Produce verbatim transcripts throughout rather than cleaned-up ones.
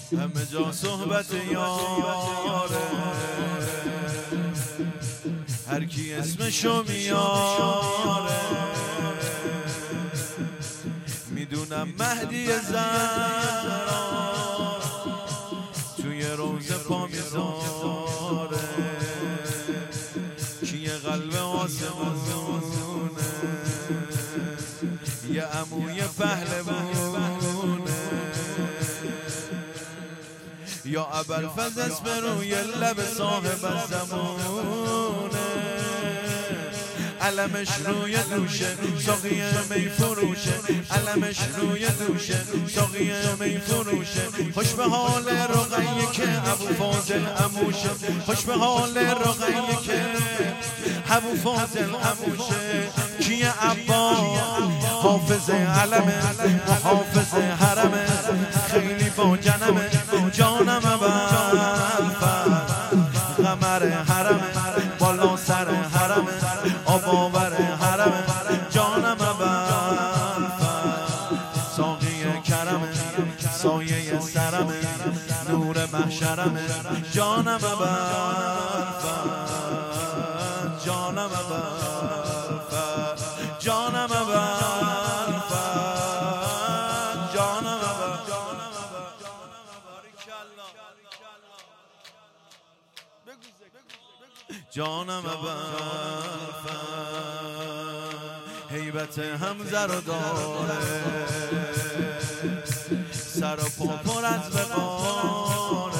همه جا صحبت یاره، هر کی اسمشو میاره میدونم مهدی زهرا توی روزه پا میذاره، کیه قلب آسمونه، یه عموی پهلوونه، یا ابوالفضل اسم روی لب صاحب الزمونه، علمش روی دوشه ساقی می فروشه، علمش روی دوشه ساقی می فروشه، خوش به حال رقیه که ابوالفاضل عموشه، خوش به حال رقیه که ابوالفاضل عموشه، کیه عباس حافظ علمه محافظ حرمه، خیلی با جنمه جانم ابوالفضل، قمر حرمه بالا سر حرمه آباور حرمه، جانم ابوالفضل ساقی کرمه سایه سرمه نور محشرمه، جانم ابوالفضل جانم ابوالفضل جانم ابوالفضل جانم ابوالفضل جانم ابوالفضل، هیبت حمزه رو داره، سر و پا پر از وقاره،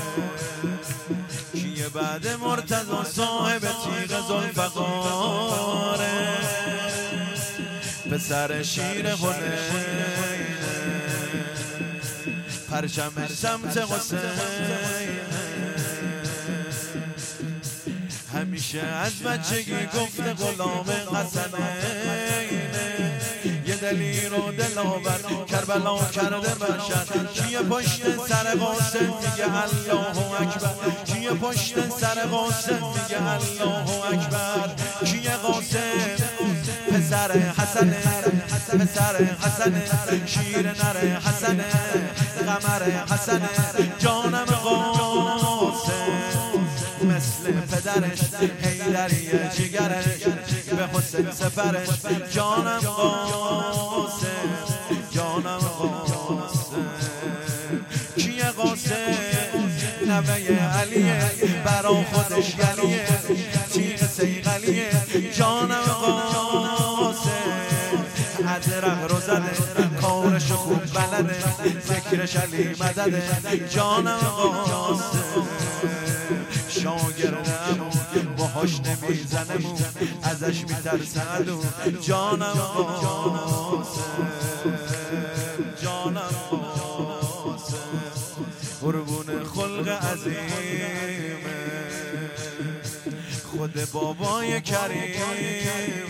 کیه بعد مرتضی صاحب تیغ ذوالفقاره، پسر شیر حنینه، پرچمش سمت حسینه، همیشه از بچگی گفته غلام حسنینه، یه دلی رو دلاور کربلا کرده بشر، کیه پشت سر قاسم میگه الله اکبر، کیه پشت سر قاسم میگه الله اکبر، کیه قاسم پسر حسنه پسر حسنه شیر نر حسنه قمر حسنه، جانم قاسم مثل پدرش حیدری جگرش به حسین سپرش، جانم قاسم جانم قاسم، کیه قاسم نوه علیه برا خودش یلیه تیغ سیغلیه، جانم قاسم ادرق رو زده کارش خوب بلده ذکرش علی مدده، جانم قاسم شاگردم باهاش نمیزنه مو ازش میترسه عدو، جانم قاسم جانم قاسم قربون خلق عظیمه خود بابای کریمه،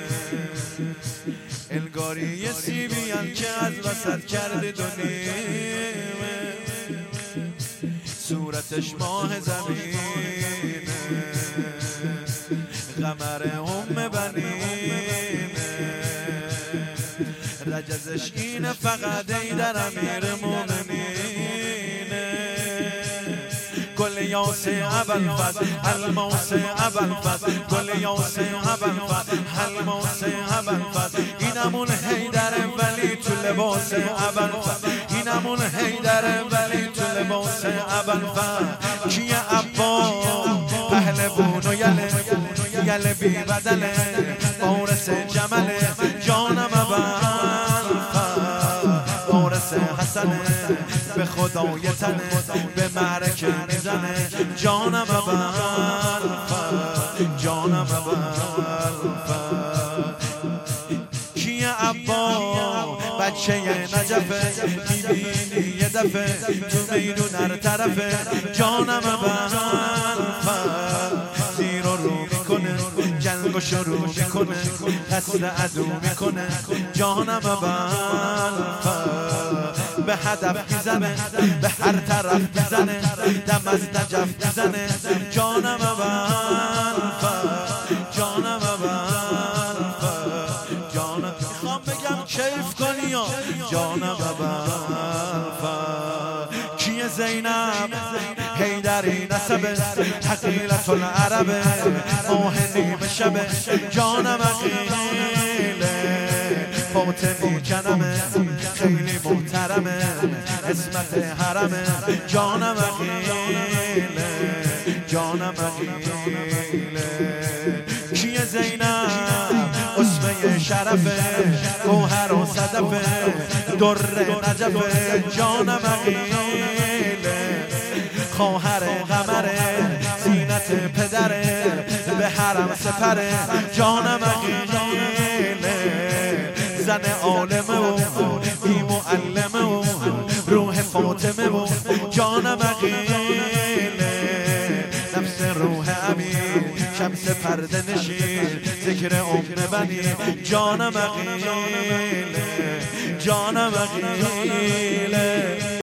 انگاری یه سیبیان که از وسط کرده دو نیمه، صورتش ماه زمینه قمر ام بنینه، رجزش اینه فقط ای در امیر مومنینه، گل یاسه ابوالفضل الماس ابوالفضل، گل یاسه ابوالفضل الماس ابوالفضل، اینمون حیدر ولی تو لباس ابوالفضل، اینمون حیدر ولی تو لباس ابوالفضل، کیه عباس پهلوون و یله یله بی بدله وارث جمله، جانم ابوالفضل وارث حسنه به خدای تنه به معرکه میزنه، جانم ابوالفضل جانم ابوالفضل، کیه عباس بچه نجفه میبینی یه دفعه تو میدون هر طرفه، جانم ابوالفضل زیر و رو میکنه جنگ و شروع میکنه قصد عدو میکنه، جانم ابوالفضل به هدف میزنه به هر طرف میزنه دم از نجف میزنه، جانم ابوالفضل جانم ابوالفضل جانم، میخوام بگم کیف کنی یا جانم ابوالفضل، کیه زینب حیدری نسب حقیلت العرب ماه نیمه شب جانم عقیله فاطمی جنمه خیلی محترمه عصمت حرمه جانم عقیله جانم عقیله کیه زینب اسمه شرفه گوهر و صدفه در نجفه جانم عقیله خواهر قمره زینت پدره به حرم سپره جانم عقیله زن عالمه و بی معلمه و روح فاطمه و جانم عقیله نفس روح امیر شمس پرده نشین ذکر ام بنی جانم عقیله جانم عقیله